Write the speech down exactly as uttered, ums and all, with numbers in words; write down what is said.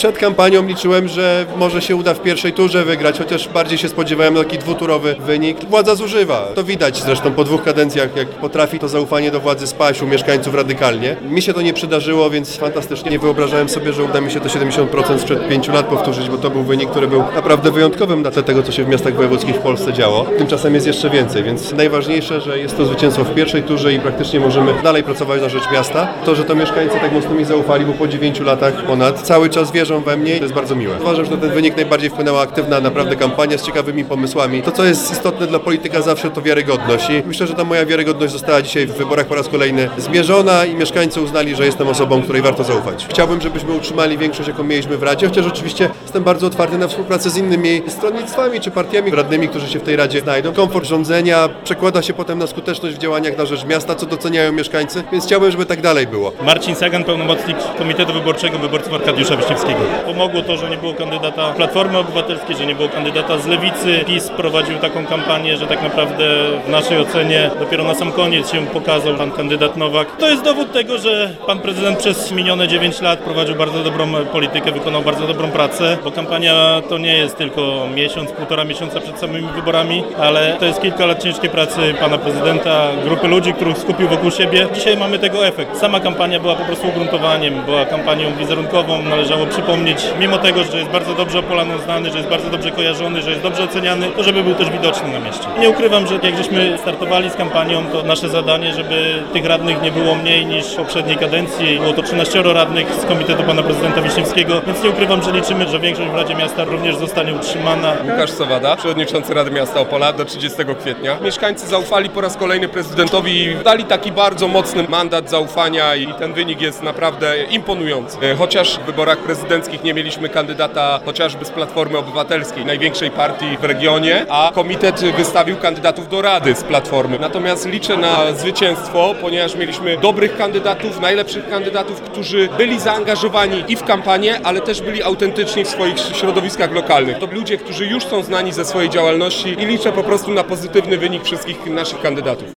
Przed kampanią liczyłem, że może się uda w pierwszej turze wygrać, chociaż bardziej się spodziewałem na taki dwuturowy wynik. Władza zużywa. To widać zresztą po dwóch kadencjach, jak potrafi to zaufanie do władzy spaść u mieszkańców radykalnie. Mi się to nie przydarzyło, więc fantastycznie. Nie wyobrażałem sobie, że uda mi się to siedemdziesiąt procent sprzed pięciu lat powtórzyć, bo to był wynik, który był naprawdę wyjątkowym na tle tego, co się w miastach wojewódzkich w Polsce działo. Tymczasem jest jeszcze więcej, więc najważniejsze, że jest to zwycięstwo w pierwszej turze i praktycznie możemy dalej pracować na rzecz miasta. To, że to mieszkańcy tak mocno mi zaufali, bo po dziewięciu latach ponad cały czas wierzą we mnie i to jest bardzo miłe. Uważam, że na ten wynik najbardziej wpłynęła aktywna naprawdę kampania z ciekawymi pomysłami. To, co jest istotne dla polityka zawsze, to wiarygodność i myślę, że ta moja wiarygodność została dzisiaj w wyborach po raz kolejny zmierzona i mieszkańcy uznali, że jestem osobą, której warto zaufać. Chciałbym, żebyśmy utrzymali większość, jaką mieliśmy w Radzie, chociaż oczywiście jestem bardzo otwarty na współpracę z innymi stronnictwami czy partiami radnymi, którzy się w tej Radzie znajdą. Komfort rządzenia przekłada się potem na skuteczność w działaniach na rzecz miasta, co doceniają mieszkańcy, więc chciałbym, żeby tak dalej było. Marcin Sagan, pełnomocnik Komitetu Wyborczego Wyborców Arkadiusza Wiśniewskiego. Pomogło to, że nie było kandydata Platformy Obywatelskiej, że nie było kandydata z Lewicy. PiS prowadził taką kampanię, że tak naprawdę w naszej ocenie dopiero na sam koniec się pokazał pan kandydat Nowak. To jest dowód tego, że pan prezydent przez minione dziewięć lat prowadził bardzo dobrą politykę, wykonał bardzo dobrą pracę, bo kampania to nie jest tylko miesiąc, półtora miesiąca przed samymi wyborami, ale to jest kilka lat ciężkiej pracy pana prezydenta, grupy ludzi, których skupił wokół siebie. Dzisiaj mamy tego efekt. Sama kampania była po prostu ugruntowaniem, była kampanią wizerunkową, należało przypomnieć, mimo tego, że jest bardzo dobrze o Polanom znany, że jest bardzo dobrze kojarzony, że jest dobrze oceniany, to żeby był też widoczny na mieście. Nie ukrywam, że jak żeśmy startowali z kampanią, to nasze zadanie, żeby tych radnych nie było mniej niż w poprzedniej kadencji. Było to trzynaścioro radnych z komitetu pana prezydenta Wiśniewskiego, więc nie ukrywam, że liczymy, że większość w Radzie Miasta również zostanie utrzymana. Łukasz Sowada, przewodniczący Rady Miasta Opola do trzydziestego kwietnia. Mieszkańcy zaufali po raz kolejny prezydentowi i dali taki bardzo mocny mandat zaufania i ten wynik jest naprawdę imponujący. Chociaż w wyborach prezydenckich nie mieliśmy kandydata chociażby z Platformy Obywatelskiej, największej partii w regionie, a komitet wystawił kandydatów do Rady z Platformy. Natomiast liczę na zwycięstwo, ponieważ mieliśmy dobrych kandydatów, najlepszych kandydatów, którzy byli zaangażowani i w kampanię, ale też byli autentyczni w swoich środowiskach lokalnych. To ludzie, którzy już są znani ze swojej działalności i liczę po prostu na pozytywny wynik wszystkich naszych kandydatów.